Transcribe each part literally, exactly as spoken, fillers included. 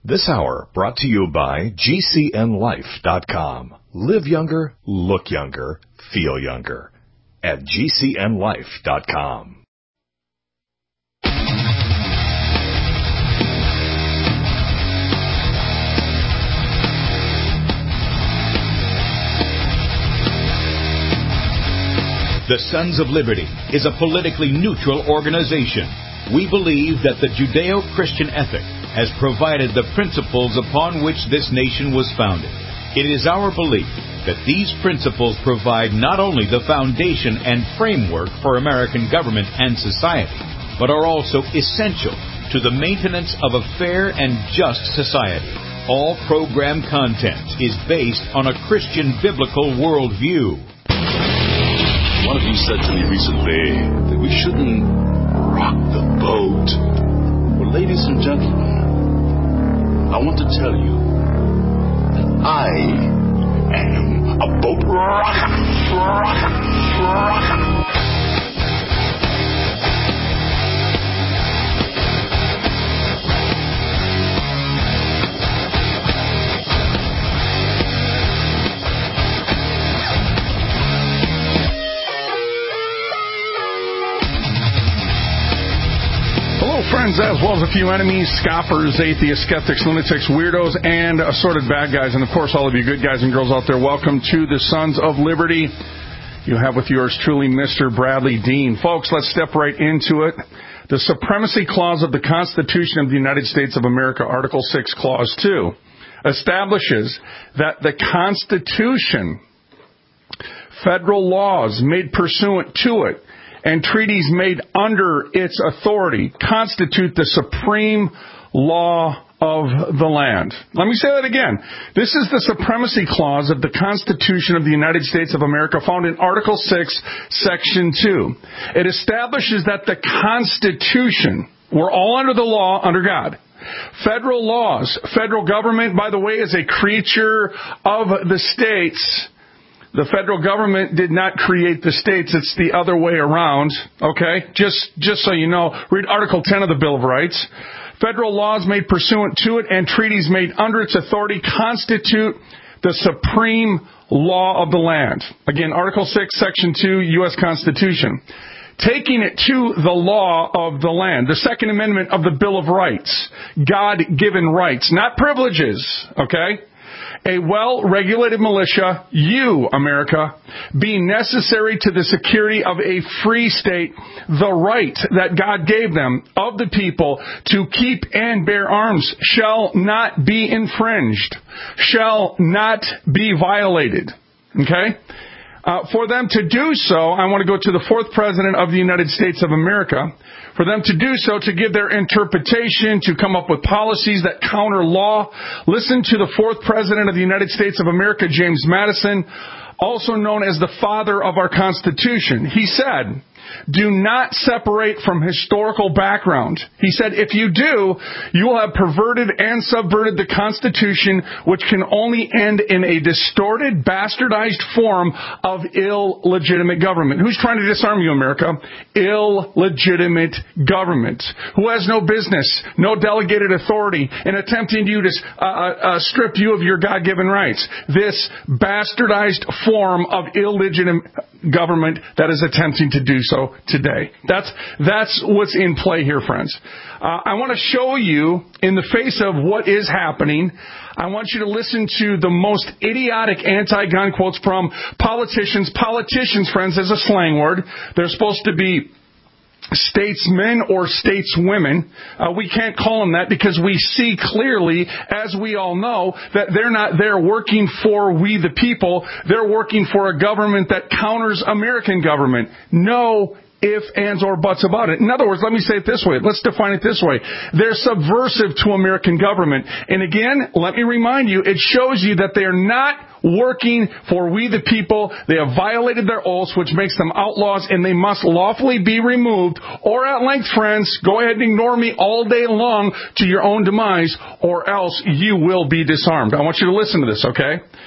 This hour brought to you by G C N life dot com. Live younger, look younger, feel younger at G C N life dot com. The Sons of Liberty is a politically neutral organization. We believe that the Judeo-Christian ethic has provided the principles upon which this nation was founded. It is our belief that these principles provide not only the foundation and framework for American government and society, but are also essential to the maintenance of a fair and just society. All program content is based on a Christian biblical worldview. One of you said to me recently that we shouldn't rock the boat. Well, ladies and gentlemen, I want to tell you that I am a boat rocker, rocker, rocker. Friends, as well as a few enemies, scoffers, atheists, skeptics, lunatics, weirdos, and assorted bad guys. And, of course, all of you good guys and girls out there, welcome to the Sons of Liberty. You have with yours truly Mister Bradley Dean. Folks, let's step right into it. The Supremacy Clause of the Constitution of the United States of America, Article six, Clause two, establishes that the Constitution, federal laws made pursuant to it, and treaties made under its authority constitute the supreme law of the land. Let me say that again. This is the Supremacy Clause of the Constitution of the United States of America found in Article six, Section two. It establishes that the Constitution, we're all under the law, under God. Federal laws, federal government, by the way, is a creature of the states. The federal government did not create the states. It's the other way around, okay? Just just so you know, read Article ten of the Bill of Rights. Federal laws made pursuant to it and treaties made under its authority constitute the supreme law of the land. Again, Article six, Section two, U S Constitution. Taking it to the law of the land. The Second Amendment of the Bill of Rights. God-given rights, not privileges, okay? A well-regulated militia, you, America, being necessary to the security of a free state, the right that God gave them of the people to keep and bear arms shall not be infringed, shall not be violated. Okay? Uh, for them to do so, I want to go to the fourth President of the United States of America. For them to do so, to give their interpretation, to come up with policies that counter law. Listen to the fourth President of the United States of America, James Madison, also known as the father of our Constitution. He said, do not separate from historical background. He said, if you do, you will have perverted and subverted the Constitution, which can only end in a distorted, bastardized form of illegitimate government. Who's trying to disarm you, America? Illegitimate government. Who has no business, no delegated authority, in attempting to uh, uh, strip you of your God-given rights. This bastardized form of illegitimate government that is attempting to do so today. That's that's what's in play here, friends. Uh, I want to show you, in the face of what is happening, I want you to listen to the most idiotic anti-gun quotes from politicians. Politicians, friends, is a slang word. They're supposed to be statesmen or stateswomen. Uh, we can't call them that because we see clearly, as we all know, that they're not there working for we the people. They're working for a government that counters American government. No if, ands, or buts about it. In other words, let me say it this way. Let's define it this way. They're subversive to American government. And again, let me remind you, it shows you that they are not working for we the people. They have violated their oaths, which makes them outlaws, and they must lawfully be removed. Or at length, friends, go ahead and ignore me all day long to your own demise, or else you will be disarmed. I want you to listen to this, okay?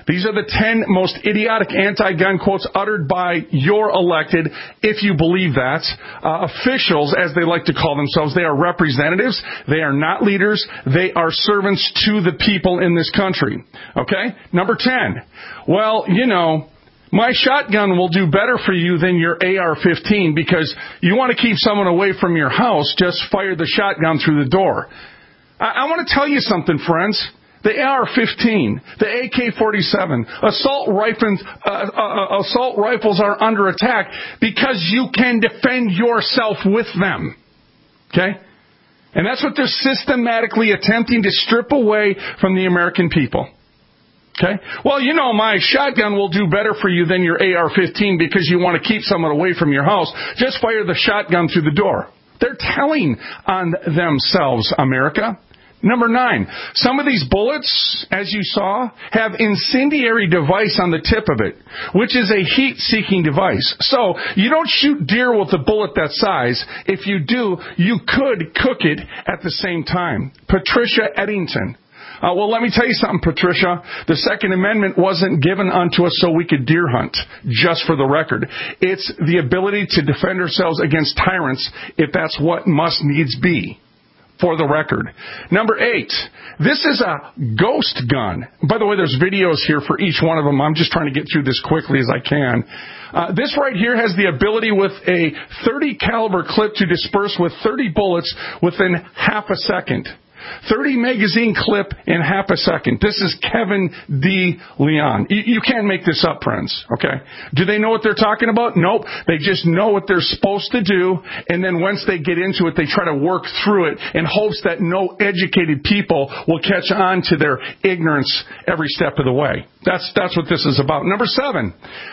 These are the ten most idiotic anti-gun quotes uttered by your elected, if you believe that, uh, officials, as they like to call themselves. They are representatives. They are not leaders. They are servants to the people in this country. Okay? Number ten. Well, you know, my shotgun will do better for you than your A R fifteen because you want to keep someone away from your house, just fire the shotgun through the door. I, I want to tell you something, friends. The A R fifteen, the A K forty-seven, assault rifles, uh, uh, assault rifles are under attack because you can defend yourself with them. Okay? And that's what they're systematically attempting to strip away from the American people. Okay? Well, you know, my shotgun will do better for you than your A R fifteen because you want to keep someone away from your house. Just fire the shotgun through the door. They're telling on themselves, America. Number nine, some of these bullets, as you saw, have incendiary device on the tip of it, which is a heat-seeking device. So you don't shoot deer with a bullet that size. If you do, you could cook it at the same time. Patricia Eddington. Uh, well, let me tell you something, Patricia. The Second Amendment wasn't given unto us so we could deer hunt, just for the record. It's the ability to defend ourselves against tyrants if that's what must needs be. For the record. Number eight, this is a ghost gun. By the way, there's videos here for each one of them. I'm just trying to get through this quickly as I can. Uh, this right here has the ability with a thirty caliber clip to disperse with thirty bullets within half a second. thirty magazine clip in half a second. This is Kevin D. Leon. You, you can't make this up, friends. Okay? Do they know what they're talking about? Nope. They just know what they're supposed to do, and then once they get into it, they try to work through it in hopes that no educated people will catch on to their ignorance every step of the way. That's that's what this is about. Number seven.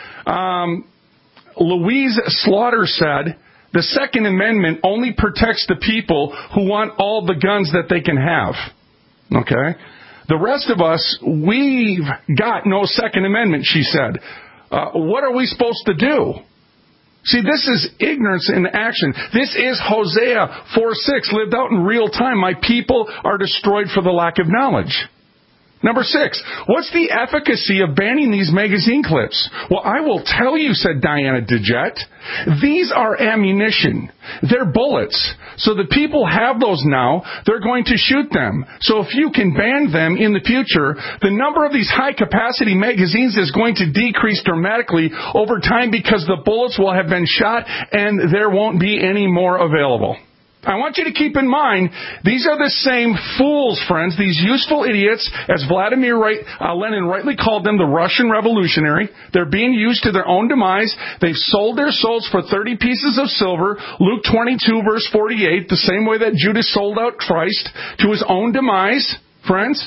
Um, Louise Slaughter said, the Second Amendment only protects the people who want all the guns that they can have. Okay? The rest of us, we've got no Second Amendment, she said. Uh, what are we supposed to do? See, this is ignorance in action. This is Hosea four six, lived out in real time. My people are destroyed for the lack of knowledge. Number six, what's the efficacy of banning these magazine clips? Well, I will tell you, said Diana DeJet. These are ammunition. They're bullets. So the people have those now. They're going to shoot them. So if you can ban them in the future, the number of these high-capacity magazines is going to decrease dramatically over time because the bullets will have been shot and there won't be any more available. I want you to keep in mind, these are the same fools, friends, these useful idiots, as Vladimir right, uh, Lenin rightly called them, the Russian revolutionary. They're being used to their own demise. They've sold their souls for thirty pieces of silver. Luke twenty-two, verse forty-eight, the same way that Judas sold out Christ to his own demise, friends.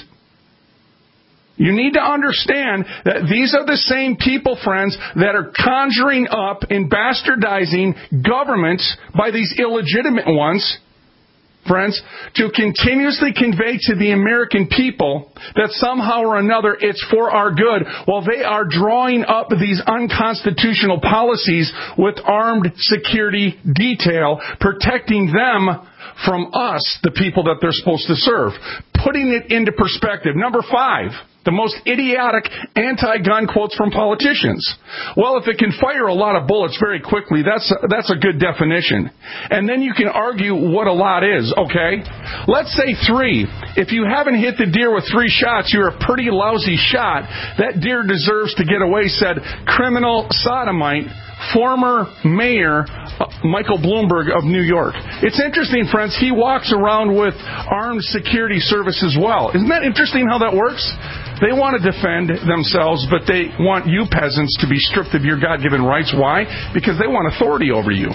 You need to understand that these are the same people, friends, that are conjuring up and bastardizing governments by these illegitimate ones, friends, to continuously convey to the American people that somehow or another it's for our good, while they are drawing up these unconstitutional policies with armed security detail, protecting them from us, the people that they're supposed to serve. Putting it into perspective. Number five. The most idiotic anti-gun quotes from politicians. Well, if it can fire a lot of bullets very quickly, that's a, that's a good definition. And then you can argue what a lot is, okay? Let's say three. If you haven't hit the deer with three shots, you're a pretty lousy shot. That deer deserves to get away, said criminal sodomite, former mayor Michael Bloomberg of New York. It's interesting, friends, he walks around with armed security service as well. Isn't that interesting how that works? They want to defend themselves, but they want you peasants to be stripped of your God-given rights. Why? Because they want authority over you.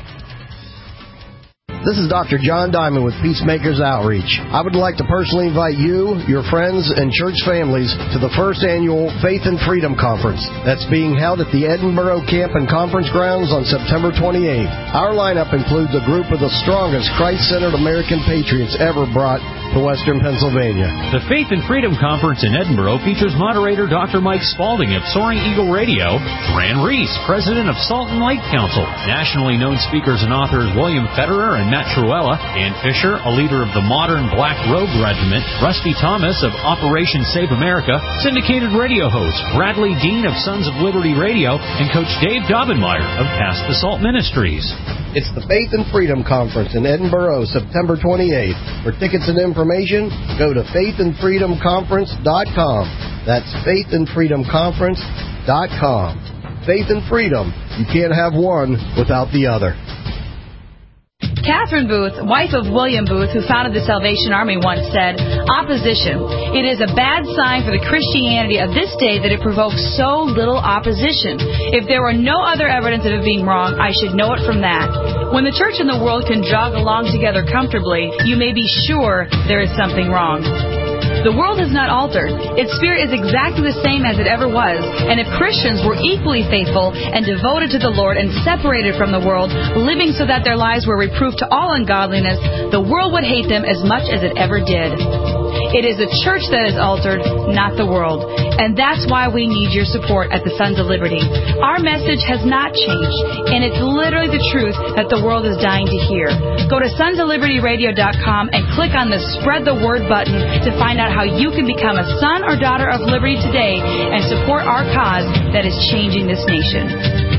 This is Doctor John Diamond with Peacemakers Outreach. I would like to personally invite you, your friends, and church families to the first annual Faith and Freedom Conference that's being held at the Edinburgh Camp and Conference Grounds on September twenty-eighth. Our lineup includes a group of the strongest Christ-centered American patriots ever brought to Western Pennsylvania. The Faith and Freedom Conference in Edinburgh features moderator Doctor Mike Spalding of Soaring Eagle Radio, Fran Reese, president of Salt and Lake Council, nationally known speakers and authors William Federer and Matt Truella, Dan Fisher, a leader of the Modern Black Robe Regiment, Rusty Thomas of Operation Save America, syndicated radio host Bradley Dean of Sons of Liberty Radio, and Coach Dave Daubenmire of Pass the Salt Ministries. It's the Faith and Freedom Conference in Edinburgh, September twenty-eighth. For tickets and information, go to faith and freedom conference dot com. That's faith and freedom conference dot com. Faith and freedom. You can't have one without the other. Catherine Booth, wife of William Booth, who founded the Salvation Army, once said, "Opposition. It is a bad sign for the Christianity of this day that it provokes so little opposition. If there were no other evidence of it being wrong, I should know it from that. When the church and the world can jog along together comfortably, you may be sure there is something wrong." The world has not altered. Its spirit is exactly the same as it ever was. And if Christians were equally faithful and devoted to the Lord and separated from the world, living so that their lives were reproof to all ungodliness, the world would hate them as much as it ever did. It is the church that is altered, not the world. And that's why we need your support at the Sons of Liberty. Our message has not changed, and it's literally the truth that the world is dying to hear. Go to sons of liberty radio dot com and click on the Spread the Word button to find out how you can become a son or daughter of liberty today and support our cause that is changing this nation.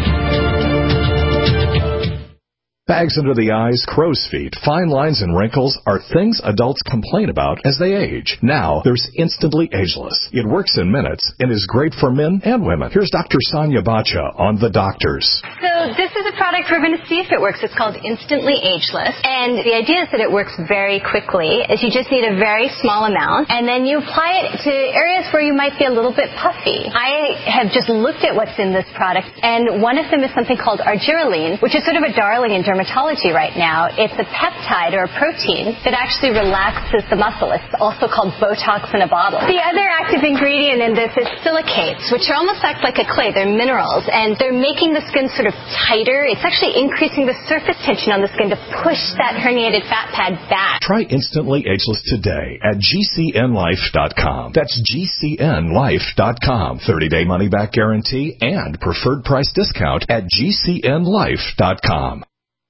Bags under the eyes, crow's feet, fine lines, and wrinkles are things adults complain about as they age. Now, there's Instantly Ageless. It works in minutes and is great for men and women. Here's Doctor Sonia Bacha on The Doctors. So this is a product we're going to see if it works. It's called Instantly Ageless. And the idea is that it works very quickly, is you just need a very small amount, and then you apply it to areas where you might be a little bit puffy. I have just looked at what's in this product, and one of them is something called argireline, which is sort of a darling in dermatology right now. It's a peptide or a protein that actually relaxes the muscle. It's also called Botox in a bottle. The other active ingredient in this is silicates, which are almost act like a clay. They're minerals, and they're making the skin sort of tighter. It's actually increasing the surface tension on the skin to push that herniated fat pad back. Try Instantly Ageless today at G C N life dot com. That's G C N life dot com. thirty-day money-back guarantee and preferred price discount at G C N life dot com.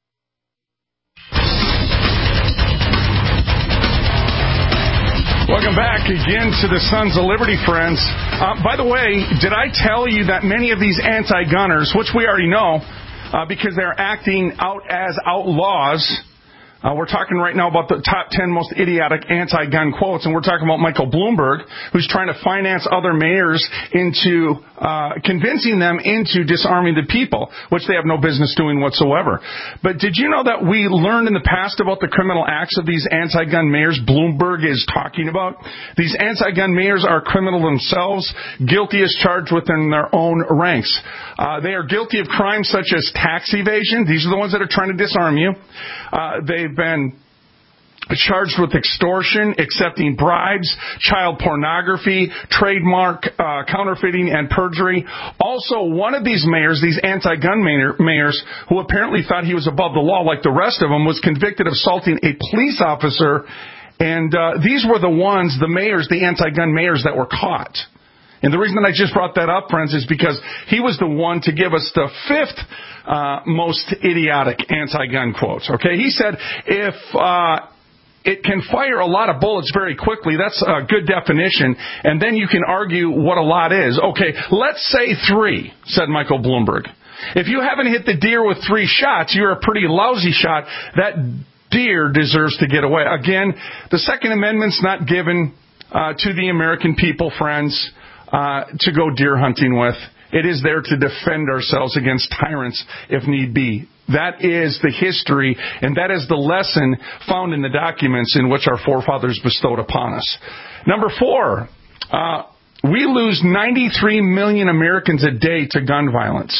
Welcome back again to the Sons of Liberty, friends. Uh, by the way, did I tell you that many of these anti-gunners, which we already know, uh, because they're acting out as outlaws, Uh, we're talking right now about the top ten most idiotic anti-gun quotes, and we're talking about Michael Bloomberg, who's trying to finance other mayors into uh, convincing them into disarming the people, which they have no business doing whatsoever. But did you know that we learned in the past about the criminal acts of these anti-gun mayors Bloomberg is talking about? These anti-gun mayors are criminal themselves, guilty as charged within their own ranks. Uh, they are guilty of crimes such as tax evasion. These are the ones that are trying to disarm you. Uh, they've been charged with extortion, accepting bribes, child pornography, trademark uh, counterfeiting, and perjury. Also, one of these mayors, these anti-gun mayor, mayors, who apparently thought he was above the law like the rest of them, was convicted of assaulting a police officer. And uh, these were the ones, the mayors, the anti-gun mayors that were caught. And the reason that I just brought that up, friends, is because he was the one to give us the fifth uh, most idiotic anti-gun quotes. Okay, he said, if uh, it can fire a lot of bullets very quickly, that's a good definition, and then you can argue what a lot is. Okay, let's say three, said Michael Bloomberg. If you haven't hit the deer with three shots, you're a pretty lousy shot. That deer deserves to get away. Again, the Second Amendment's not given uh, to the American people, friends, Uh, to go deer hunting with. It is there to defend ourselves against tyrants if need be. That is the history, and that is the lesson found in the documents in which our forefathers bestowed upon us. Number four, uh, we lose ninety-three million Americans a day to gun violence.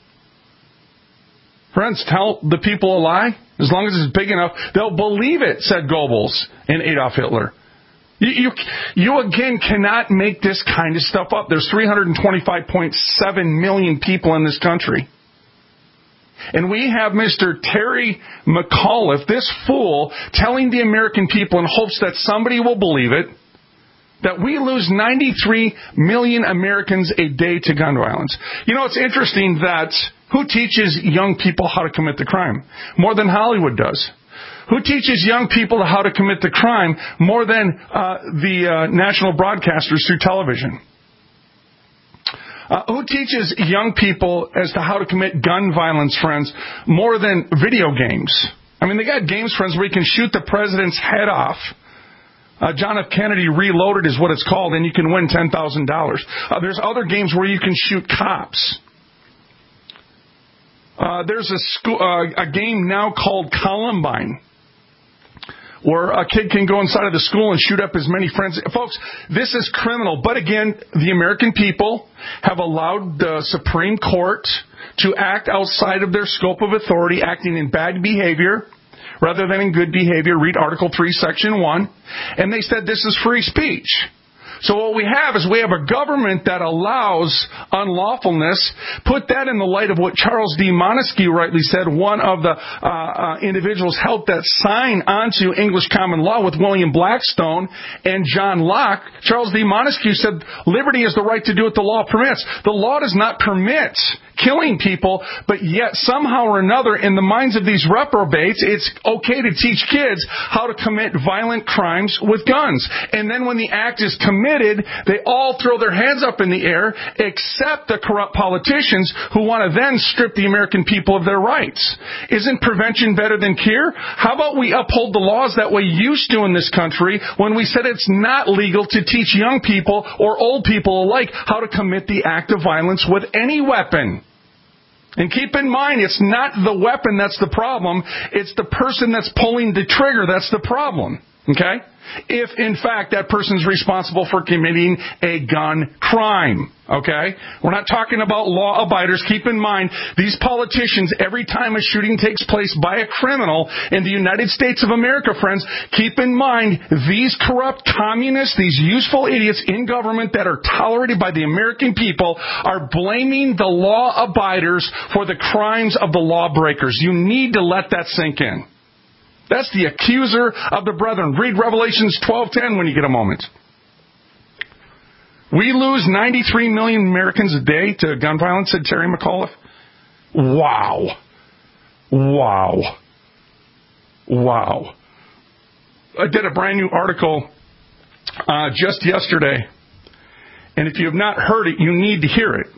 Friends, tell the people a lie. As long as it's big enough, they'll believe it, said Goebbels and Adolf Hitler. You, you, you again cannot make this kind of stuff up. There's three hundred twenty-five point seven million people in this country. And we have Mister Terry McAuliffe, this fool, telling the American people in hopes that somebody will believe it, that we lose ninety-three million Americans a day to gun violence. You know, it's interesting that who teaches young people how to commit the crime? More than Hollywood does. Who teaches young people how to commit the crime more than uh, the uh, national broadcasters through television? Uh, who teaches young people as to how to commit gun violence, friends, more than video games? I mean, they got games, friends, where you can shoot the president's head off. Uh, John F. Kennedy Reloaded is what it's called, and you can win ten thousand dollars. Uh, there's other games where you can shoot cops. Uh, there's a, school, uh, a game now called Columbine, where a kid can go inside of the school and shoot up as many friends. Folks, this is criminal. But again, the American people have allowed the Supreme Court to act outside of their scope of authority, acting in bad behavior rather than in good behavior. Read Article three, Section one. And they said this is free speech. So what we have is we have a government that allows unlawfulness. Put that in the light of what Charles D. Montesquieu rightly said, one of the uh, uh, individuals helped that sign onto English common law with William Blackstone and John Locke. Charles D. Montesquieu said, liberty is the right to do what the law permits. The law does not permit killing people, but yet somehow or another in the minds of these reprobates, it's okay to teach kids how to commit violent crimes with guns. And then when the act is committed, they all throw their hands up in the air, except the corrupt politicians who want to then strip the American people of their rights. Isn't prevention better than cure? How about we uphold the laws that we used to in this country when we said it's not legal to teach young people or old people alike how to commit the act of violence with any weapon? And keep in mind, it's not the weapon that's the problem. It's the person that's pulling the trigger that's the problem. Okay? If, in fact, that person's responsible for committing a gun crime. Okay? We're not talking about law abiders. Keep in mind, these politicians, every time a shooting takes place by a criminal in the United States of America, friends, keep in mind, these corrupt communists, these useful idiots in government that are tolerated by the American people are blaming the law abiders for the crimes of the lawbreakers. You need to let that sink in. That's the accuser of the brethren. Read Revelations twelve ten when you get a moment. We lose ninety-three million Americans a day to gun violence, said Terry McAuliffe. Wow. Wow. Wow. I did a brand new article uh, just yesterday, and if you have not heard it, you need to hear it.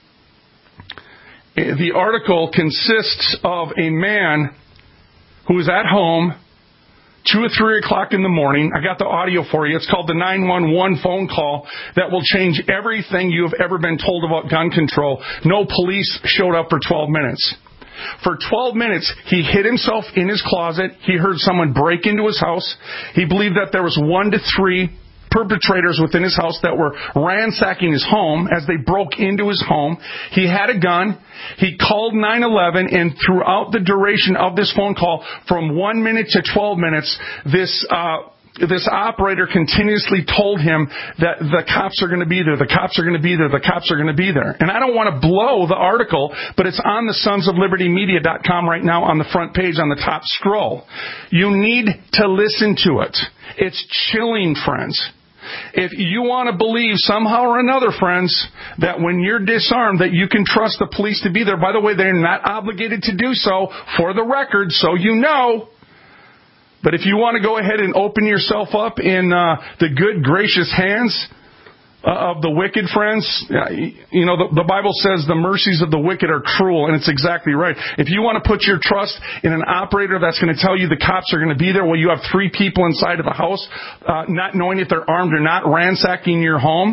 The article consists of a man who is at home, two or three o'clock in the morning. I got the audio for you. It's called the nine one one phone call that will change everything you have ever been told about gun control. No police showed up for twelve minutes. For twelve minutes, he hid himself in his closet. He heard someone break into his house. He believed that there was one to three perpetrators within his house that were ransacking his home as they broke into his home. He had a gun. He called nine eleven, and throughout the duration of this phone call, from one minute to twelve minutes, this uh this operator continuously told him that the cops are going to be there, the cops are going to be there, the cops are going to be there. And I don't want to blow the article, but it's on the sons of liberty media dot com right now on the front page on the top scroll. You need to listen to it. It's chilling, friends. If you want to believe somehow or another, friends, that when you're disarmed that you can trust the police to be there, by the way, they're not obligated to do so, for the record, so you know. But if you want to go ahead and open yourself up in uh, the good, gracious hands uh, of the wicked, friends, uh, you know, the, the Bible says the mercies of the wicked are cruel, and it's exactly right. If you want to put your trust in an operator that's going to tell you the cops are going to be there, well, you have three people inside of the house, uh, not knowing if they're armed or not, ransacking your home,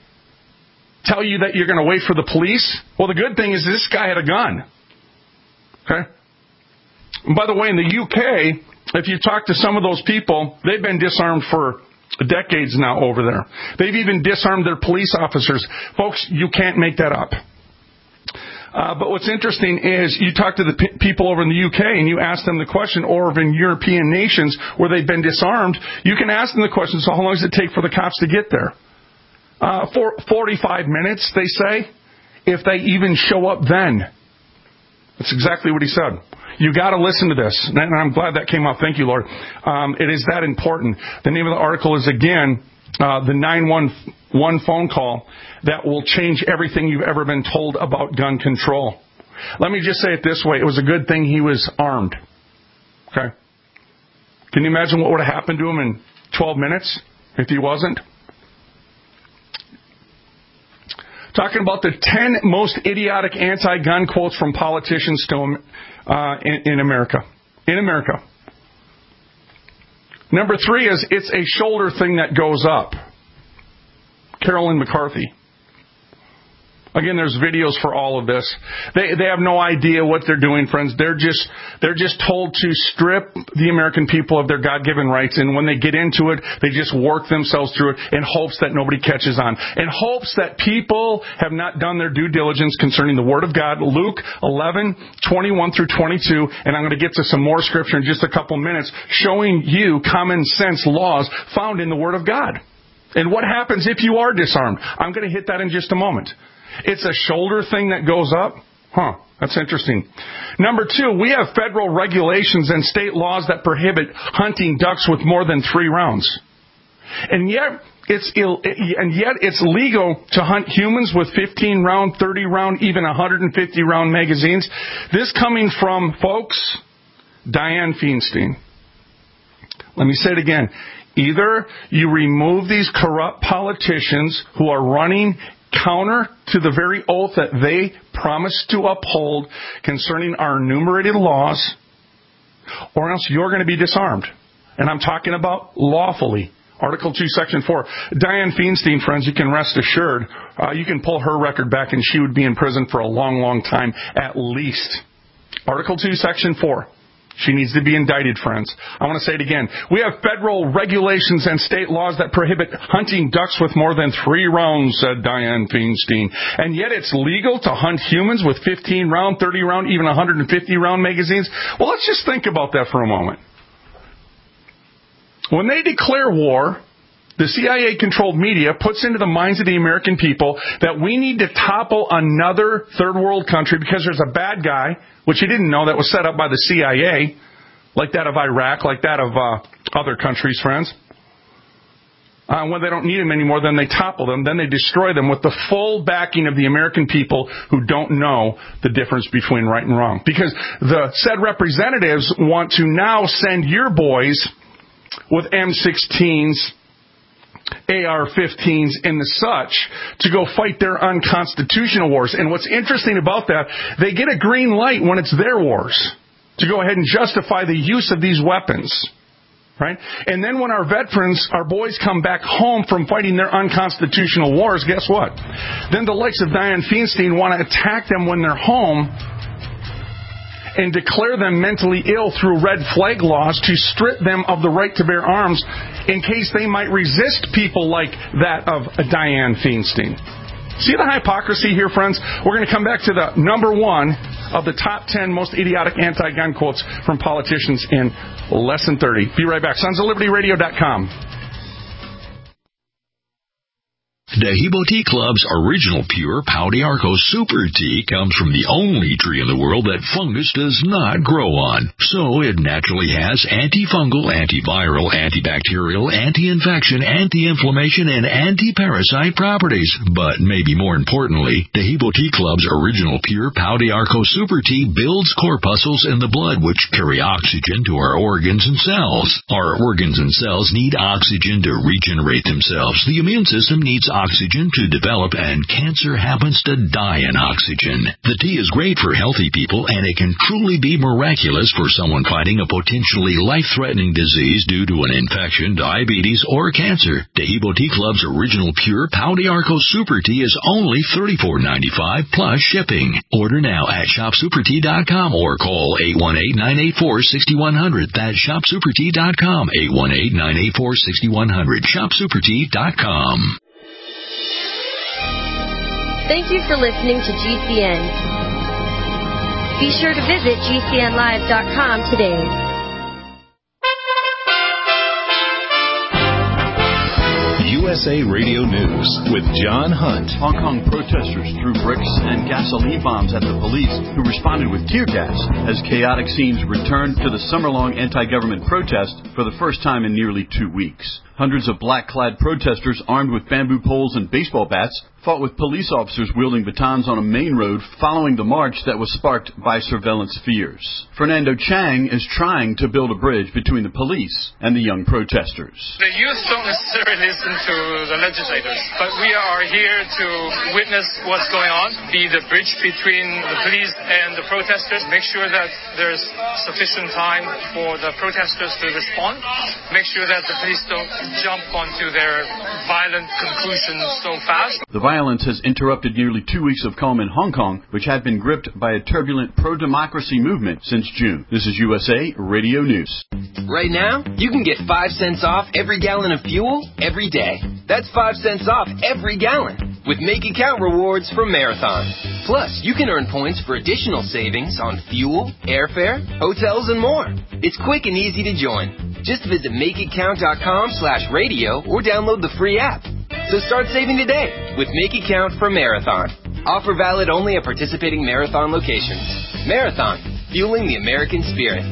tell you that you're going to wait for the police. Well, the good thing is this guy had a gun. Okay? And by the way, in the U K, if you talk to some of those people, they've been disarmed for decades now over there. They've even disarmed their police officers. Folks, you can't make that up. Uh, but what's interesting is you talk to the p- people over in the U K and you ask them the question, or in European nations where they've been disarmed, you can ask them the question, so how long does it take for the cops to get there? Uh, for forty-five minutes, they say, if they even show up then. That's exactly what he said. You got to listen to this. And I'm glad that came up. Thank you, Lord. Um, it is that important. The name of the article is, again, uh, the nine one one phone call that will change everything you've ever been told about gun control. Let me just say it this way. It was a good thing he was armed. Okay? Can you imagine what would have happened to him in twelve minutes if he wasn't? Talking about the ten most idiotic anti-gun quotes from politicians to, uh, in, in America. In America. Number three is, it's a shoulder thing that goes up. Carolyn McCarthy. Again, there's videos for all of this. They they have no idea what they're doing, friends. They're just they're just told to strip the American people of their God-given rights, and when they get into it, they just work themselves through it in hopes that nobody catches on, in hopes that people have not done their due diligence concerning the Word of God. Luke eleven, twenty-one through twenty-two, and I'm going to get to some more scripture in just a couple minutes, showing you common sense laws found in the Word of God. And what happens if you are disarmed? I'm going to hit that in just a moment. It's a shoulder thing that goes up? Huh, that's interesting. Number two, we have federal regulations and state laws that prohibit hunting ducks with more than three rounds. And yet, it's Ill, and yet it's legal to hunt humans with fifteen round, thirty round, even one hundred fifty round magazines. This coming from, folks, Dianne Feinstein. Let me say it again. Either you remove these corrupt politicians who are running counter to the very oath that they promised to uphold concerning our enumerated laws, or else you're going to be disarmed. And I'm talking about lawfully. Article two, Section four. Dianne Feinstein, friends, you can rest assured, uh, you can pull her record back and she would be in prison for a long, long time at least. Article two, Section four. She needs to be indicted, friends. I want to say it again. We have federal regulations and state laws that prohibit hunting ducks with more than three rounds, said Dianne Feinstein. And yet it's legal to hunt humans with fifteen round, thirty round, even one hundred fifty round magazines. Well, let's just think about that for a moment. When they declare war, the C I A-controlled media puts into the minds of the American people that we need to topple another third world country because there's a bad guy, which you didn't know, that was set up by the C I A, like that of Iraq, like that of uh, other countries, friends. Uh, when they don't need them anymore, then they topple them, then they destroy them with the full backing of the American people who don't know the difference between right and wrong. Because the said representatives want to now send your boys with M sixteens, A R fifteens, and the such to go fight their unconstitutional wars. And what's interesting about that, they get a green light when it's their wars to go ahead and justify the use of these weapons. Right? And then when our veterans, our boys come back home from fighting their unconstitutional wars, guess what? Then the likes of Dianne Feinstein want to attack them when they're home and declare them mentally ill through red flag laws to strip them of the right to bear arms in case they might resist people like that of Dianne Feinstein. See the hypocrisy here, friends? We're going to come back to the number one of the top ten most idiotic anti-gun quotes from politicians in less than thirty. Be right back. Sons of Liberty Radio dot com. Dehibo Tea Club's original pure Pau d'Arco Super Tea comes from the only tree in the world that fungus does not grow on. So it naturally has antifungal, antiviral, antibacterial, anti-infection, anti-inflammation, and anti-parasite properties. But maybe more importantly, Dehibo Tea Club's original pure Pau d'Arco Super Tea builds corpuscles in the blood which carry oxygen to our organs and cells. Our organs and cells need oxygen to regenerate themselves. The immune system needs oxygen oxygen to develop, and cancer happens to die in oxygen. The tea is great for healthy people, and it can truly be miraculous for someone fighting a potentially life-threatening disease due to an infection, diabetes, or cancer. Dehibo Tea Club's original pure Pau d'Arco Super Tea is only thirty-four dollars and ninety-five cents plus shipping. Order now at shop super tea dot com or call eight one eight, nine eight four, six one zero zero. That's shop super tea dot com, eight one eight, nine eight four, six one zero zero, shop super tea dot com. Thank you for listening to G C N. Be sure to visit G C N live dot com today. U S A Radio News with John Hunt. Hong Kong protesters threw bricks and gasoline bombs at the police, who responded with tear gas as chaotic scenes returned to the summer-long anti-government protest for the first time in nearly two weeks. Hundreds of black-clad protesters armed with bamboo poles and baseball bats fought with police officers wielding batons on a main road following the march that was sparked by surveillance fears. Fernando Chang is trying to build a bridge between the police and the young protesters. The youth don't necessarily listen to the legislators, but we are here to witness what's going on, be the bridge between the police and the protesters, make sure that there's sufficient time for the protesters to respond, make sure that the police don't jump onto their violent conclusions so fast. The violence has interrupted nearly two weeks of calm in Hong Kong, which had been gripped by a turbulent pro-democracy movement since June. This is U S A Radio News. Right now, you can get five cents off every gallon of fuel every day. That's five cents off every gallon with Make It Count rewards from Marathon. Plus, you can earn points for additional savings on fuel, airfare, hotels, and more. It's quick and easy to join. Just visit makeitcount.com slash radio or download the free app. So start saving today with Make It Count for Marathon. Offer valid only at participating Marathon locations. Marathon, fueling the American spirit.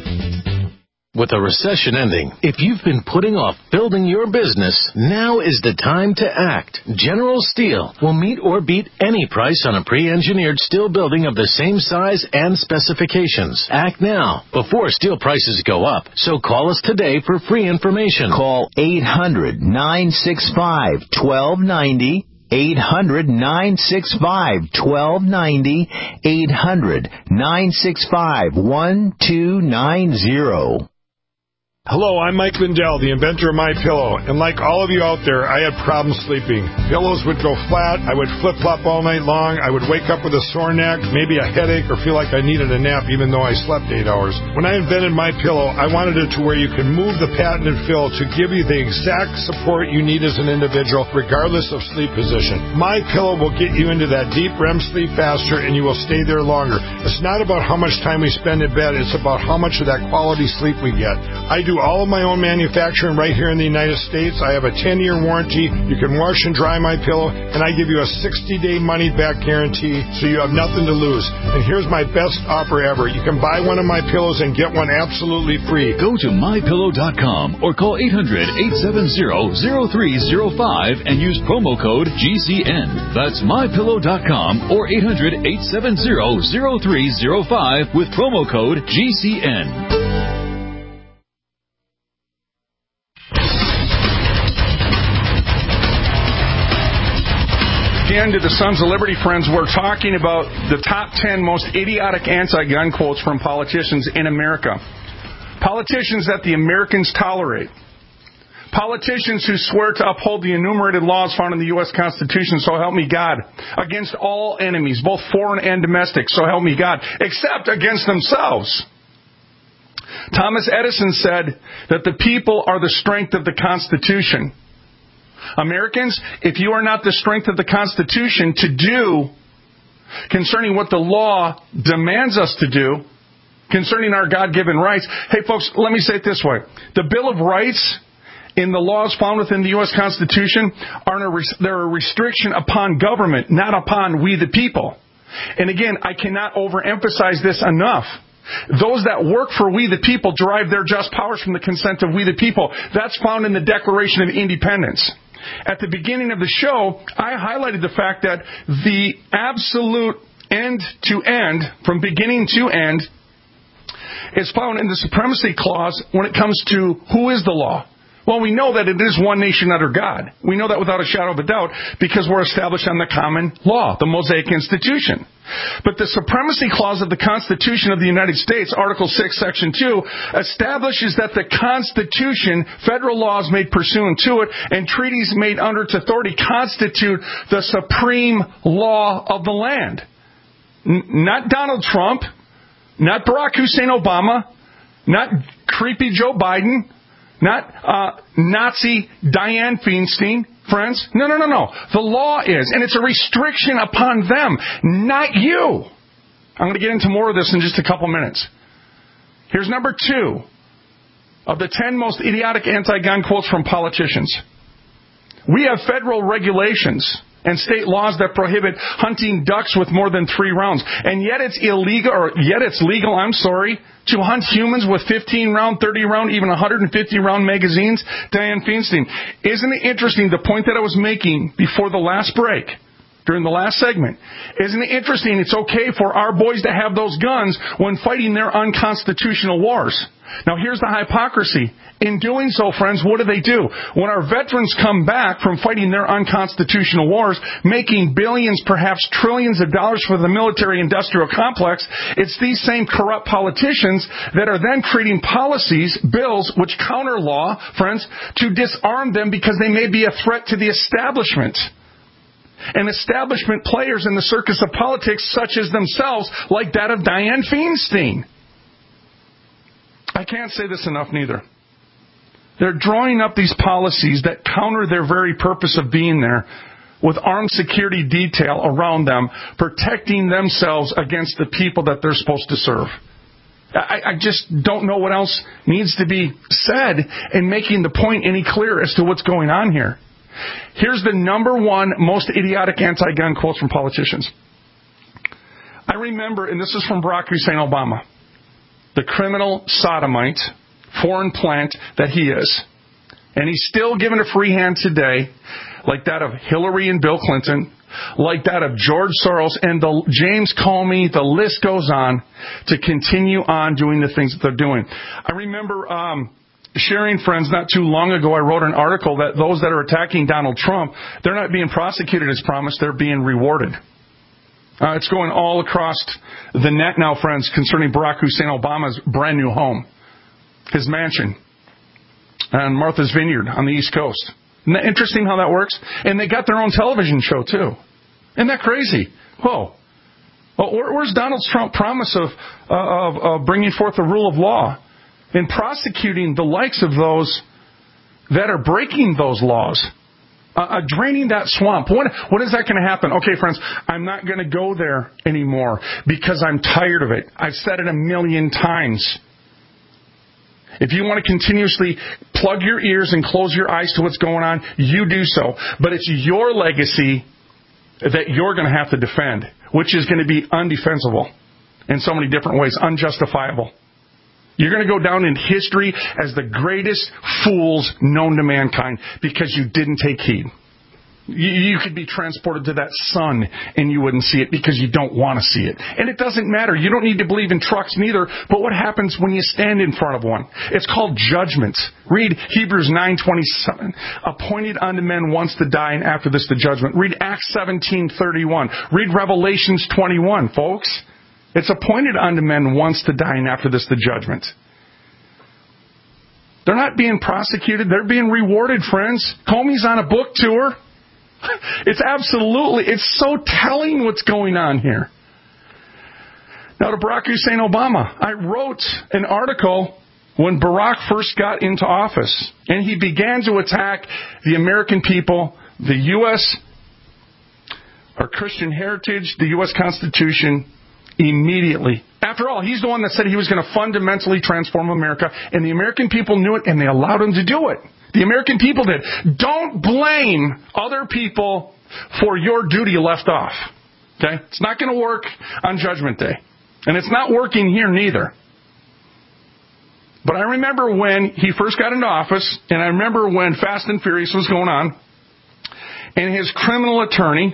With a recession ending, if you've been putting off building your business, now is the time to act. General Steel will meet or beat any price on a pre-engineered steel building of the same size and specifications. Act now, before steel prices go up. So call us today for free information. Call eight hundred, nine six five, one two nine zero. eight hundred, nine six five, one two nine zero. eight hundred, nine six five, one two nine zero. Hello, I'm Mike Lindell, the inventor of MyPillow, and like all of you out there, I had problems sleeping. Pillows would go flat, I would flip-flop all night long, I would wake up with a sore neck, maybe a headache, or feel like I needed a nap even though I slept eight hours. When I invented MyPillow, I wanted it to where you can move the patented fill to give you the exact support you need as an individual, regardless of sleep position. MyPillow will get you into that deep R E M sleep faster, and you will stay there longer. It's not about how much time we spend in bed, it's about how much of that quality sleep we get. I do all of my own manufacturing right here in the United States. I have a ten-year warranty. You can wash and dry my pillow, and I give you a sixty-day money-back guarantee, so you have nothing to lose. And here's my best offer ever. You can buy one of my pillows and get one absolutely free. Go to my pillow dot com or call eight hundred, eight seven zero, zero three zero five and use promo code G C N. That's my pillow dot com or eight hundred, eight seven zero, zero three zero five with promo code G C N. Again, to the Sons of Liberty friends, we're talking about the top ten most idiotic anti-gun quotes from politicians in America. Politicians that the Americans tolerate. Politicians who swear to uphold the enumerated laws found in the U S Constitution, so help me God, against all enemies, both foreign and domestic, so help me God, except against themselves. Thomas Edison said that the people are the strength of the Constitution. Americans, if you are not the strength of the Constitution to do concerning what the law demands us to do, concerning our God-given rights, hey folks, let me say it this way. The Bill of Rights in the laws found within the U S Constitution are a, they're a restriction upon government, not upon we the people. And again, I cannot overemphasize this enough. Those that work for we the people derive their just powers from the consent of we the people. That's found in the Declaration of Independence. At the beginning of the show, I highlighted the fact that the absolute end to end, from beginning to end, is found in the Supremacy Clause when it comes to who is the law. Well, we know that it is one nation under God. We know that without a shadow of a doubt because we're established on the common law, the Mosaic Institution. But the Supremacy Clause of the Constitution of the United States, Article six, Section two, establishes that the Constitution, federal laws made pursuant to it, and treaties made under its authority constitute the supreme law of the land. N- not Donald Trump, not Barack Hussein Obama, not creepy Joe Biden, not uh, Nazi Dianne Feinstein, friends. No, no, no, no. The law is, and it's a restriction upon them, not you. I'm going to get into more of this in just a couple minutes. Here's number two of the ten most idiotic anti-gun quotes from politicians. We have federal regulations and state laws that prohibit hunting ducks with more than three rounds. And yet it's illegal, or yet it's legal, I'm sorry, to hunt humans with fifteen round, thirty round, even one hundred fifty round magazines. Diane Feinstein, isn't it interesting, the point that I was making before the last break, during the last segment, isn't it interesting it's okay for our boys to have those guns when fighting their unconstitutional wars? Now here's the hypocrisy. In doing so, friends, what do they do? When our veterans come back from fighting their unconstitutional wars, making billions, perhaps trillions of dollars for the military-industrial complex, it's these same corrupt politicians that are then creating policies, bills, which counter law, friends, to disarm them because they may be a threat to the establishment. And establishment players in the circus of politics, such as themselves, like that of Diane Feinstein. I can't say this enough neither. They're drawing up these policies that counter their very purpose of being there, with armed security detail around them, protecting themselves against the people that they're supposed to serve. I, I just don't know what else needs to be said in making the point any clearer as to what's going on here. Here's the number one most idiotic anti-gun quotes from politicians. I remember, and this is from Barack Hussein Obama, the criminal sodomite, foreign plant that he is. And he's still given a free hand today, like that of Hillary and Bill Clinton, like that of George Soros and the James Comey. The list goes on to continue on doing the things that they're doing. I remember um, sharing, friends, not too long ago, I wrote an article that those that are attacking Donald Trump, they're not being prosecuted as promised, they're being rewarded. Uh, it's going all across the net now, friends, concerning Barack Hussein Obama's brand new home, his mansion on Martha's Vineyard on the East Coast. Isn't that interesting how that works? And they got their own television show, too. Isn't that crazy? Whoa. Well, where, where's Donald Trump's promise of, uh, of, of bringing forth the rule of law and prosecuting the likes of those that are breaking those laws? Uh, uh, draining that swamp. When, when is that going to happen? Okay, friends, I'm not going to go there anymore because I'm tired of it. I've said it a million times. If you want to continuously plug your ears and close your eyes to what's going on, you do so. But it's your legacy that you're going to have to defend, which is going to be undefensible in so many different ways, unjustifiable. You're going to go down in history as the greatest fools known to mankind because you didn't take heed. You could be transported to that sun and you wouldn't see it because you don't want to see it. And it doesn't matter. You don't need to believe in trucks neither. But what happens when you stand in front of one? It's called judgment. Read Hebrews nine twenty-seven. Appointed unto men once to die, and after this the judgment. Read Acts seventeen thirty-one. Read Revelations twenty-one, folks. It's appointed unto men once to die, and after this the judgment. They're not being prosecuted. They're being rewarded, friends. Comey's on a book tour. It's absolutely, it's so telling what's going on here. Now to Barack Hussein Obama. I wrote an article when Barack first got into office, and he began to attack the American people, the U S, our Christian heritage, the U S Constitution, immediately. After all, he's the one that said he was going to fundamentally transform America, and the American people knew it, and they allowed him to do it. The American people did. Don't blame other people for your duty left off. Okay? It's not going to work on Judgment Day. And it's not working here neither. But I remember when he first got into office, and I remember when Fast and Furious was going on, and his criminal attorney,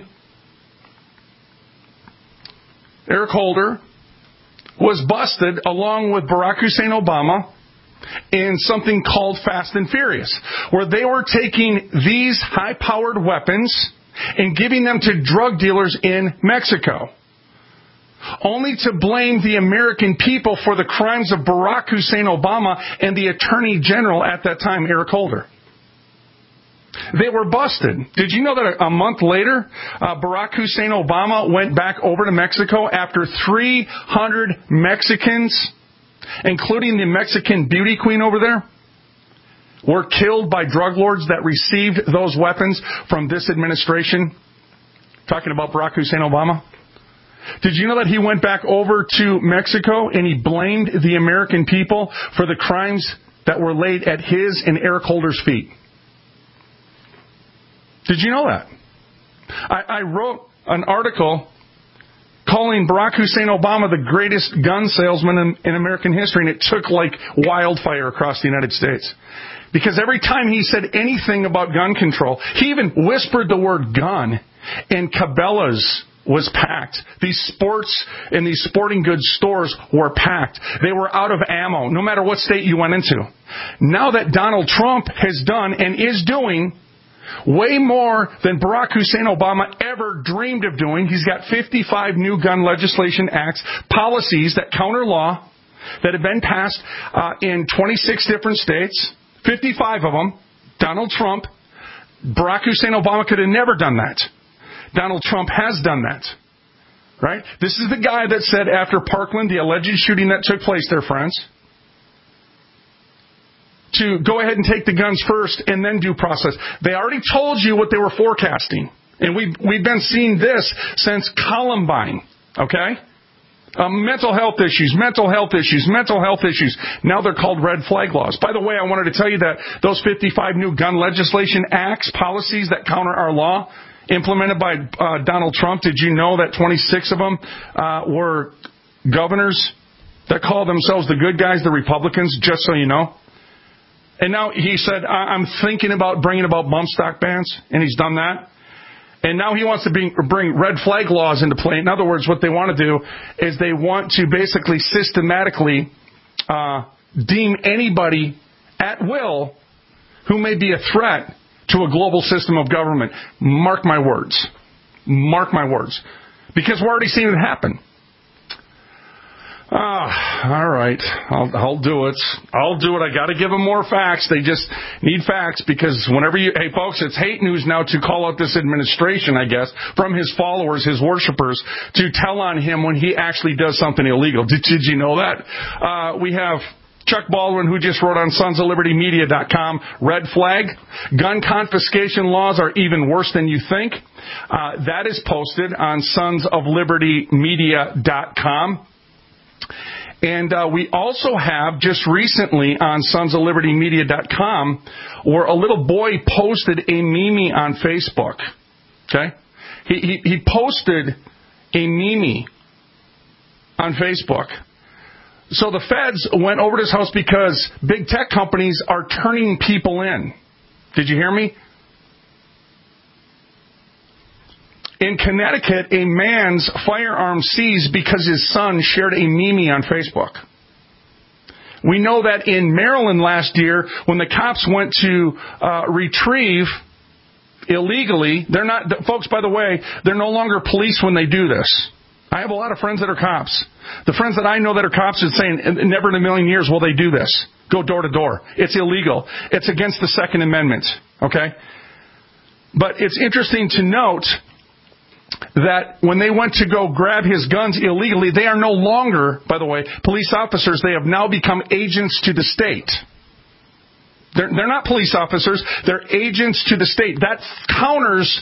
Eric Holder, was busted along with Barack Hussein Obama in something called Fast and Furious, where they were taking these high-powered weapons and giving them to drug dealers in Mexico, only to blame the American people for the crimes of Barack Hussein Obama and the Attorney General at that time, Eric Holder. They were busted. Did you know that a month later, uh, Barack Hussein Obama went back over to Mexico after three hundred Mexicans, including the Mexican beauty queen over there, were killed by drug lords that received those weapons from this administration? Talking about Barack Hussein Obama. Did you know that he went back over to Mexico and he blamed the American people for the crimes that were laid at his and Eric Holder's feet? Did you know that? I, I wrote an article calling Barack Hussein Obama the greatest gun salesman in, in American history, and it took like wildfire across the United States. Because every time he said anything about gun control, he even whispered the word gun, and Cabela's was packed. These sports and these sporting goods stores were packed. They were out of ammo, no matter what state you went into. Now that Donald Trump has done and is doing way more than Barack Hussein Obama ever dreamed of doing. He's got fifty-five new gun legislation acts, policies that counter law, that have been passed uh, in twenty-six different states, fifty-five of them. Donald Trump, Barack Hussein Obama could have never done that. Donald Trump has done that. Right? This is the guy that said after Parkland, the alleged shooting that took place there, friends, to go ahead and take the guns first and then due process. They already told you what they were forecasting. And we've, we've been seeing this since Columbine. Okay? Um, mental health issues, mental health issues, mental health issues. Now they're called red flag laws. By the way, I wanted to tell you that those fifty-five new gun legislation acts, policies that counter our law, implemented by uh, Donald Trump, did you know that twenty-six of them uh, were governors that call themselves the good guys, the Republicans, just so you know? And now he said, I'm thinking about bringing about bump stock bans, and he's done that. And now he wants to bring, bring red flag laws into play. In other words, what they want to do is they want to basically systematically uh, deem anybody at will who may be a threat to a global system of government. Mark my words. Mark my words. Because we're already seeing it happen. Ah, all right. I'll, I'll do it. I'll do it. I got to give them more facts. They just need facts because whenever you, hey folks, it's hate news now to call out this administration, I guess, from his followers, his worshipers, to tell on him when he actually does something illegal. Did, did you know that? Uh, we have Chuck Baldwin, who just wrote on sons of liberty media dot com, red flag. Gun confiscation laws are even worse than you think. Uh, that is posted on sons of liberty media dot com. And uh, we also have just recently on sons of liberty media dot com where a little boy posted a meme on Facebook. Okay? He, he, he posted a meme on Facebook. So the feds went over to his house because big tech companies are turning people in. Did you hear me? In Connecticut, a man's firearm seized because his son shared a meme on Facebook. We know that in Maryland last year, when the cops went to uh, retrieve illegally, they're not, folks, by the way, they're no longer police when they do this. I have a lot of friends that are cops. The friends that I know that are cops are saying, never in a million years will they do this. Go door to door. It's illegal. It's against the Second Amendment. Okay? But it's interesting to note that when they went to go grab his guns illegally, they are no longer, by the way, police officers. They have now become agents to the state. They're, they're not police officers. They're agents to the state. That counters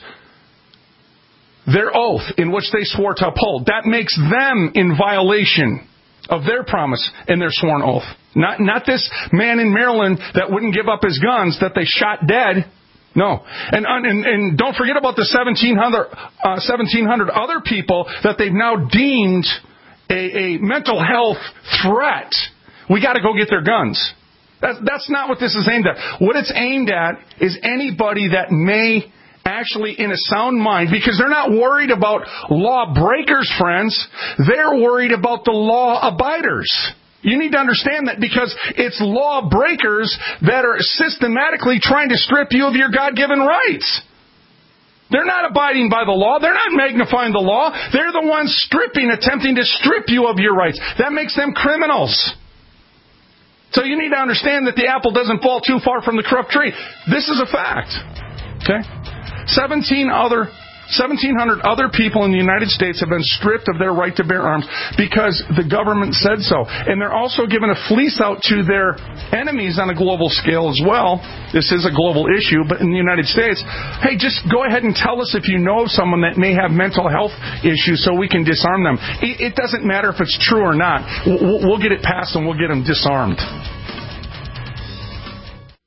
their oath in which they swore to uphold. That makes them in violation of their promise and their sworn oath. Not, not this man in Maryland that wouldn't give up his guns that they shot dead. No. And, and, and don't forget about the seventeen hundred, uh, seventeen hundred other people that they've now deemed a, a mental health threat. We got to go get their guns. That's, that's not what this is aimed at. What it's aimed at is anybody that may actually in a sound mind, because they're not worried about law breakers, friends. They're worried about the law abiders. You need to understand that because it's law breakers that are systematically trying to strip you of your God-given rights. They're not abiding by the law. They're not magnifying the law. They're the ones stripping, attempting to strip you of your rights. That makes them criminals. So you need to understand that the apple doesn't fall too far from the corrupt tree. This is a fact. Okay? Seventeen other seventeen hundred other people in the United States have been stripped of their right to bear arms because the government said so. And they're also given a fleece out to their enemies on a global scale as well. This is a global issue, but in the United States, hey, just go ahead and tell us if you know of someone that may have mental health issues so we can disarm them. It doesn't matter if it's true or not. We'll get it passed and we'll get them disarmed.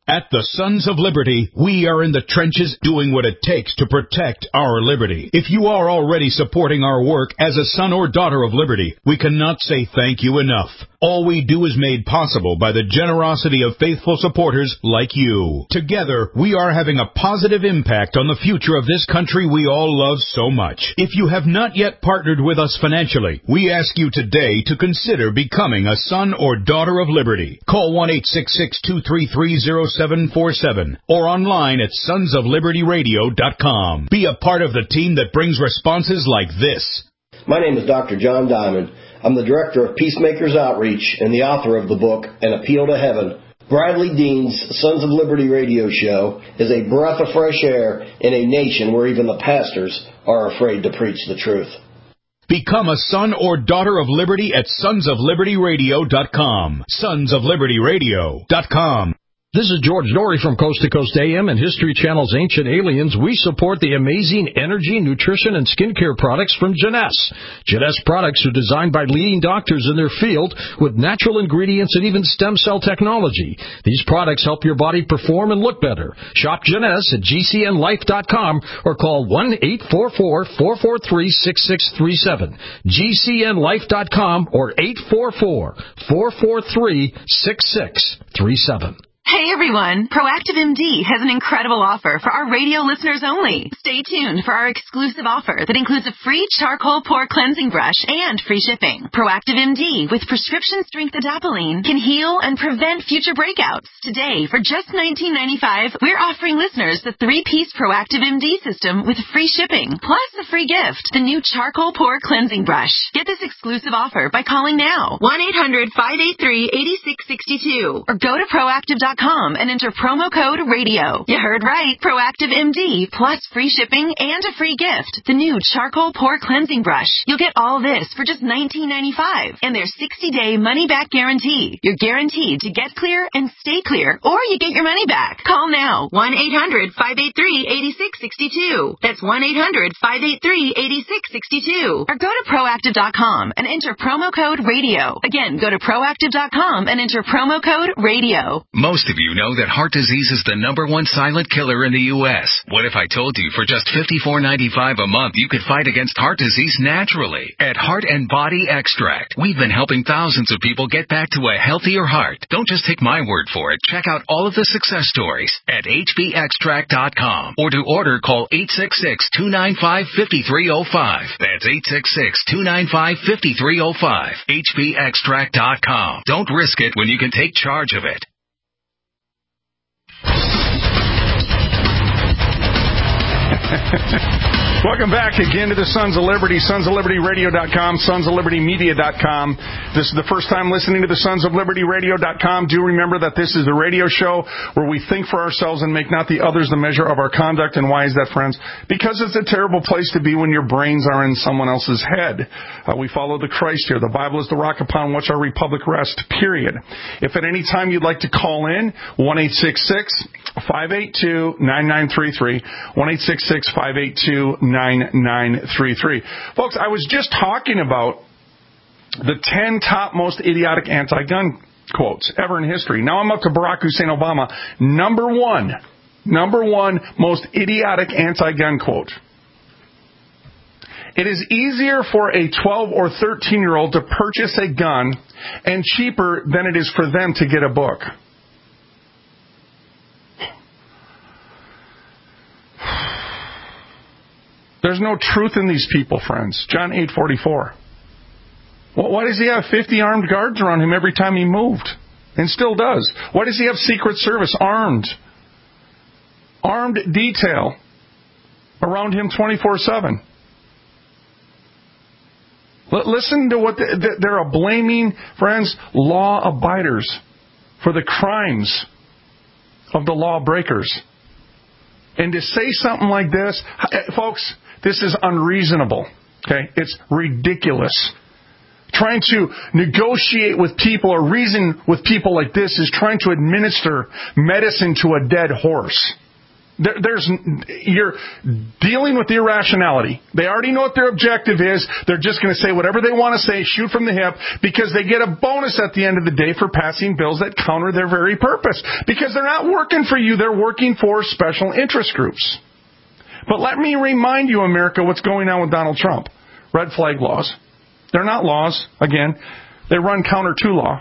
At the Sons of Liberty, we are in the trenches doing what it takes to protect our liberty. If you are already supporting our work as a son or daughter of liberty, we cannot say thank you enough. All we do is made possible by the generosity of faithful supporters like you. Together, we are having a positive impact on the future of this country we all love so much. If you have not yet partnered with us financially, we ask you today to consider becoming a son or daughter of liberty. Call one eight six six, two three three, zero seven four seven or online at sons of liberty radio dot com. Be a part of the team that brings responses like this. My name is Doctor John Diamond. I'm the director of Peacemakers Outreach and the author of the book, An Appeal to Heaven. Bradley Dean's Sons of Liberty radio show is a breath of fresh air in a nation where even the pastors are afraid to preach the truth. Become a son or daughter of liberty at sons of liberty radio dot com. sons of liberty radio dot com. This is George Norrie from Coast to Coast A M and History Channel's Ancient Aliens. We support the amazing energy, nutrition, and skincare products from Jeunesse. Jeunesse products are designed by leading doctors in their field with natural ingredients and even stem cell technology. These products help your body perform and look better. Shop Jeunesse at G C N life dot com or call one eight four four, four four three, six six three seven. G C N life dot com or eight four four, four four three, six six three seven. Hey everyone, Proactive M D has an incredible offer for our radio listeners only. Stay tuned for our exclusive offer that includes a free charcoal pore cleansing brush and free shipping. Proactive M D with prescription strength adapalene can heal and prevent future breakouts. Today, for just nineteen ninety-five dollars, we're offering listeners the three-piece Proactive M D system with free shipping, plus a free gift, the new charcoal pore cleansing brush. Get this exclusive offer by calling now, one eight hundred, five eight three, eight six six two, or go to proactive dot com and enter promo code radio. You heard right. Proactive M D plus free shipping and a free gift. The new charcoal pore cleansing brush. You'll get all this for just nineteen ninety-five dollars and their sixty-day money-back guarantee. You're guaranteed to get clear and stay clear, or you get your money back. Call now. one eight hundred, five eight three, eight six six two. That's one eight hundred, five eight three, eight six six two. Or go to proactive dot com and enter promo code radio. Again, go to proactive dot com and enter promo code radio. Most of you know that heart disease is the number one silent killer in the U S What if I told you for just fifty-four ninety-five a month you could fight against heart disease naturally? At Heart and Body Extract, we've been helping thousands of people get back to a healthier heart. Don't just take my word for it. Check out all of the success stories at H B extract dot com, or to order, call eight six six, two nine five, five three zero five. That's eight six six, two nine five, five three zero five. H B extract dot com. Don't risk it when you can take charge of it. Welcome back again to the Sons of Liberty, sons of liberty radio dot com, sons of liberty media dot com. This is the first time listening to the sons of liberty radio dot com. Do remember that this is the radio show where we think for ourselves and make not the others the measure of our conduct. And why is that, friends? Because it's a terrible place to be when your brains are in someone else's head. Uh, we follow the Christ here. The Bible is the rock upon which our republic rests, period. If at any time you'd like to call in, one eight six six, five eight two, nine nine three three, one eight six six, five eight two, nine nine three three. Folks, I was just talking about the ten top most idiotic anti-gun quotes ever in history. Now I'm up to Barack Hussein Obama. Number one, number one most idiotic anti-gun quote. It is easier for a twelve or thirteen-year-old to purchase a gun and cheaper than it is for them to get a book. There's no truth in these people, friends. John eight forty-four. Well, why does he have fifty armed guards around him every time he moved? And still does. Why does he have Secret Service armed? Armed detail around him twenty-four seven. Listen to what they're blaming, friends, law abiders for the crimes of the lawbreakers. And to say something like this, folks, this is unreasonable. Okay? It's ridiculous. Trying to negotiate with people or reason with people like this is trying to administer medicine to a dead horse. There, there's, you're dealing with irrationality. They already know what their objective is. They're just going to say whatever they want to say, shoot from the hip, because they get a bonus at the end of the day for passing bills that counter their very purpose. Because they're not working for you, they're working for special interest groups. But let me remind you, America, what's going on with Donald Trump. Red flag laws. They're not laws, again. They run counter to law.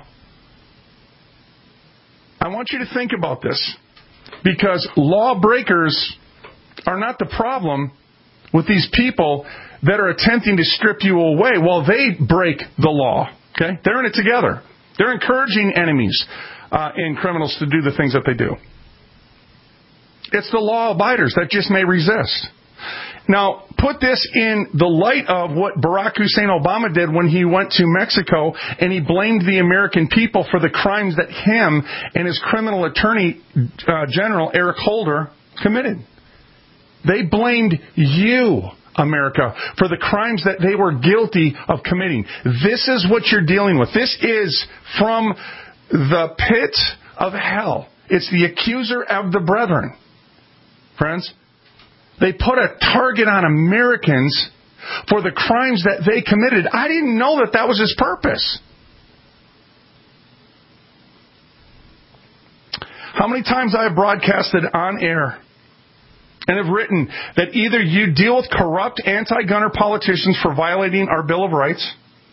I want you to think about this. Because lawbreakers are not the problem with these people that are attempting to strip you away while they break the law. Okay? They're in it together. They're encouraging enemies uh, and criminals to do the things that they do. It's the law abiders that just may resist. Now, put this in the light of what Barack Hussein Obama did when he went to Mexico and he blamed the American people for the crimes that him and his criminal attorney uh, general, Eric Holder, committed. They blamed you, America, for the crimes that they were guilty of committing. This is what you're dealing with. This is from the pit of hell. It's the accuser of the brethren. Friends, they put a target on Americans for the crimes that they committed. I didn't know that that was his purpose. How many times I have broadcasted on air and have written that either you deal with corrupt anti-gunner politicians for violating our Bill of Rights,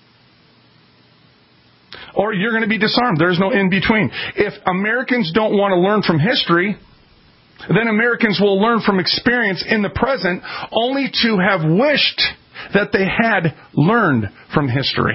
or you're going to be disarmed. There's no in-between. If Americans don't want to learn from history, then Americans will learn from experience in the present, only to have wished that they had learned from history.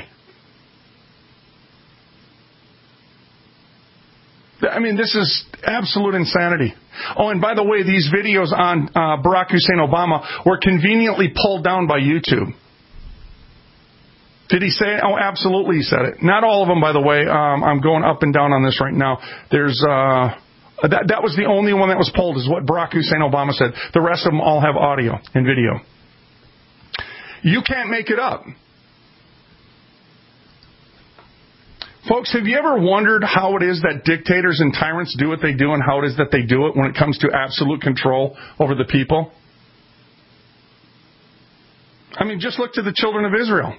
I mean, this is absolute insanity. Oh, and by the way, these videos on uh, Barack Hussein Obama were conveniently pulled down by YouTube. Did he say it? Oh, absolutely he said it. Not all of them, by the way. Um, I'm going up and down on this right now. There's... Uh, That, that was the only one that was pulled, is what Barack Hussein Obama said. The rest of them all have audio and video. You can't make it up. Folks, have you ever wondered how it is that dictators and tyrants do what they do and how it is that they do it when it comes to absolute control over the people? I mean, just look to the children of Israel.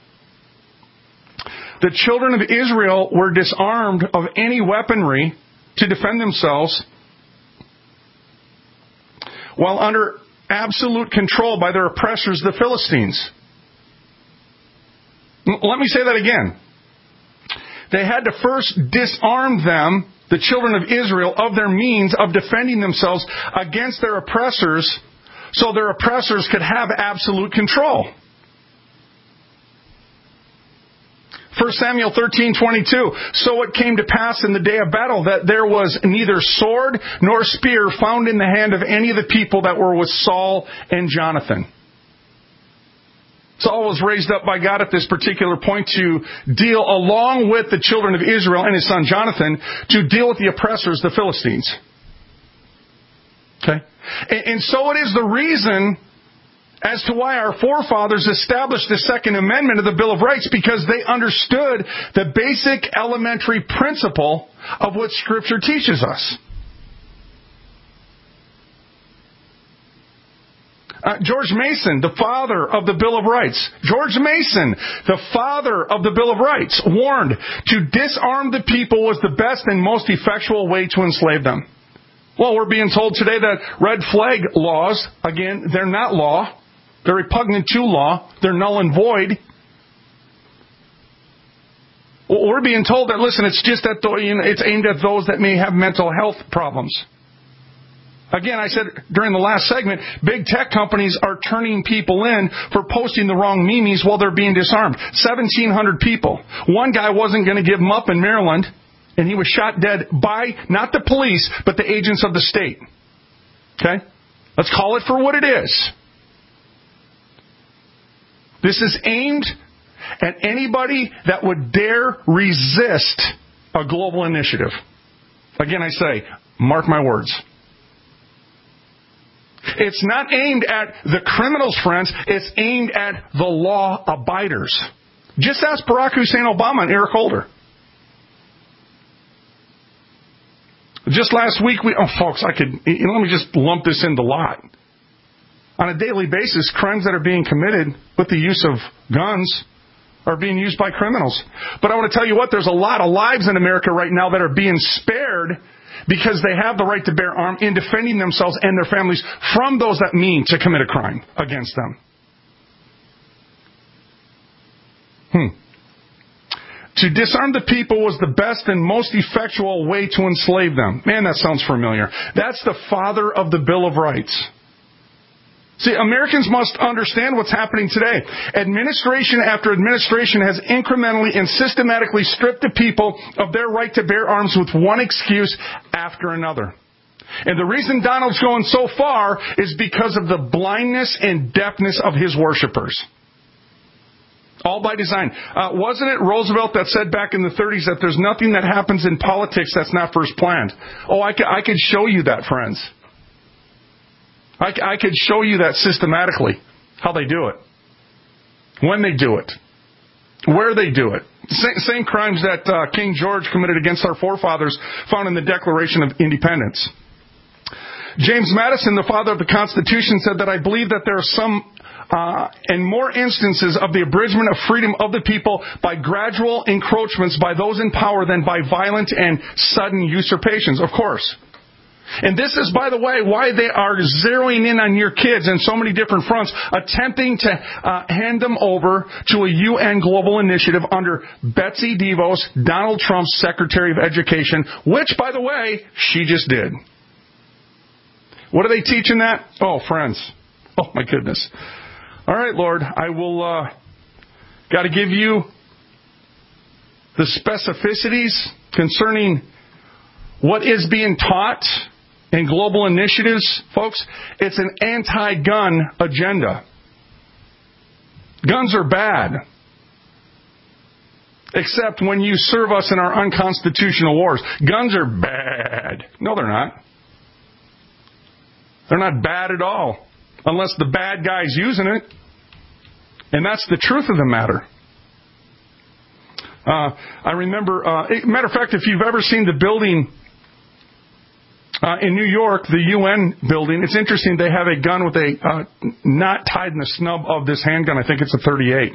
The children of Israel were disarmed of any weaponry to defend themselves while under absolute control by their oppressors, the Philistines. Let me say that again. They had to first disarm them, the children of Israel, of their means of defending themselves against their oppressors, so their oppressors could have absolute control. First Samuel thirteen twenty-two. So it came to pass in the day of battle that there was neither sword nor spear found in the hand of any of the people that were with Saul and Jonathan. Saul was raised up by God at this particular point to deal, along with the children of Israel and his son Jonathan, to deal with the oppressors, the Philistines. Okay? And so it is the reason as to why our forefathers established the Second Amendment of the Bill of Rights, because they understood the basic elementary principle of what Scripture teaches us. Uh, George Mason, the father of the Bill of Rights, George Mason, the father of the Bill of Rights, warned to disarm the people was the best and most effectual way to enslave them. Well, we're being told today that red flag laws, again, they're not law. They're repugnant to law. They're null and void. We're being told that, listen, it's just that you know, it's aimed at those that may have mental health problems. Again, I said during the last segment, big tech companies are turning people in for posting the wrong memes while they're being disarmed. seventeen hundred people. One guy wasn't going to give them up in Maryland, and he was shot dead by, not the police, but the agents of the state. Okay? Let's call it for what it is. This is aimed at anybody that would dare resist a global initiative. Again, I say, mark my words. It's not aimed at the criminals, friends. It's aimed at the law abiders. Just ask Barack Hussein Obama and Eric Holder. Just last week, we, oh, folks, I could, you know, let me just lump this into lot. On a daily basis, crimes that are being committed with the use of guns are being used by criminals. But I want to tell you what, there's a lot of lives in America right now that are being spared because they have the right to bear arms in defending themselves and their families from those that mean to commit a crime against them. Hmm. To disarm the people was the best and most effectual way to enslave them. Man, that sounds familiar. That's the father of the Bill of Rights. See, Americans must understand what's happening today. Administration after administration has incrementally and systematically stripped the people of their right to bear arms with one excuse after another. And the reason Donald's going so far is because of the blindness and deafness of his worshipers. All by design. Uh, wasn't it Roosevelt that said back in the thirties that there's nothing that happens in politics that's not first planned? Oh, I could, I could show you that, friends. I, I could show you that systematically, how they do it, when they do it, where they do it. Same, same crimes that uh, King George committed against our forefathers found in the Declaration of Independence. James Madison, the father of the Constitution, said that I believe that there are some uh, and more instances of the abridgment of freedom of the people by gradual encroachments by those in power than by violent and sudden usurpations. Of course. And this is, by the way, why they are zeroing in on your kids in so many different fronts, attempting to uh, hand them over to a U N global initiative under Betsy DeVos, Donald Trump's Secretary of Education, which, by the way, she just did. What are they teaching that? Oh, friends. Oh, my goodness. All right, Lord, I will, uh, got to give you the specificities concerning what is being taught in global initiatives, folks. It's an anti-gun agenda. Guns are bad. Except when you serve us in our unconstitutional wars. Guns are bad. No, they're not. They're not bad at all. Unless the bad guy's using it. And that's the truth of the matter. Uh, I remember, uh, matter of fact, if you've ever seen the building uh, in New York, the U N building, it's interesting. They have a gun with a uh, knot tied in the snub of this handgun. I think it's a thirty-eight.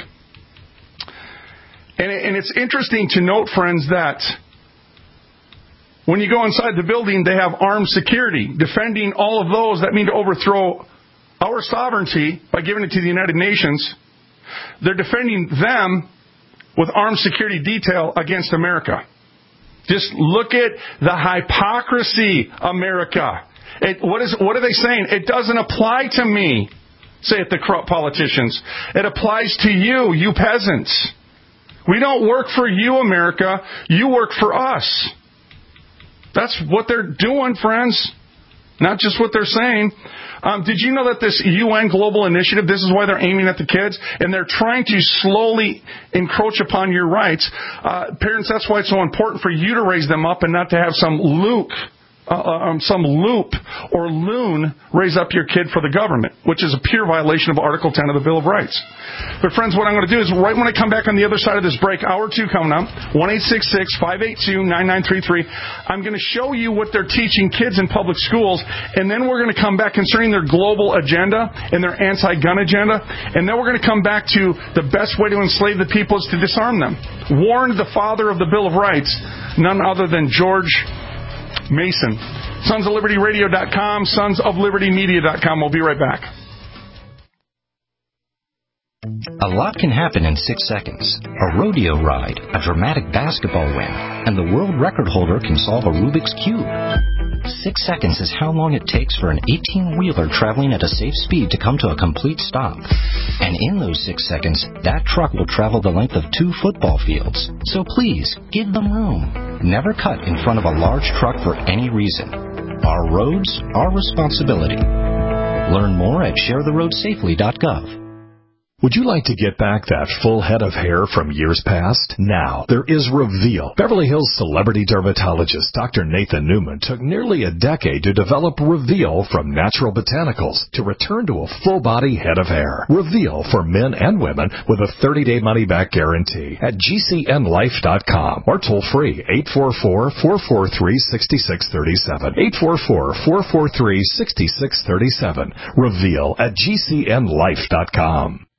And, it, and it's interesting to note, friends, that when you go inside the building, they have armed security defending all of those that mean to overthrow our sovereignty by giving it to the United Nations. They're defending them with armed security detail against America. Just look at the hypocrisy, America. It, what is? What are they saying? It doesn't apply to me, say it the corrupt politicians. It applies to you, you peasants. We don't work for you, America. You work for us. That's what they're doing, friends. Not just what they're saying. Um, did you know that this U N global initiative, this is why they're aiming at the kids, and they're trying to slowly encroach upon your rights. Uh, parents, that's why it's so important for you to raise them up and not to have some Luke, uh, um, some loop or loon raise up your kid for the government, which is a pure violation of Article ten of the Bill of Rights. But friends, what I'm going to do is right when I come back on the other side of this break, hour two coming up, one eight six six, five eight two, nine nine three three, I'm going to show you what they're teaching kids in public schools, and then we're going to come back concerning their global agenda and their anti-gun agenda, and then we're going to come back to the best way to enslave the people is to disarm them. Warned the father of the Bill of Rights, none other than George Mason. Sons of Liberty Radio dot com, Sons of Liberty Media dot com. We'll be right back. A lot can happen in six seconds. A rodeo ride, a dramatic basketball win, and the world record holder can solve a Rubik's Cube. Six seconds is how long it takes for an eighteen-wheeler traveling at a safe speed to come to a complete stop. And in those six seconds, that truck will travel the length of two football fields. So please, give them room. Never cut in front of a large truck for any reason. Our roads, our responsibility. Learn more at share the road safely dot gov. Would you like to get back that full head of hair from years past? Now, there is Reveal. Beverly Hills celebrity dermatologist Doctor Nathan Newman took nearly a decade to develop Reveal from natural botanicals to return to a full-body head of hair. Reveal for men and women with a thirty-day money-back guarantee at G C N life dot com or toll free eight four four, four four three, six six three seven. eight four four, four four three, six six three seven. Reveal at G C N life dot com.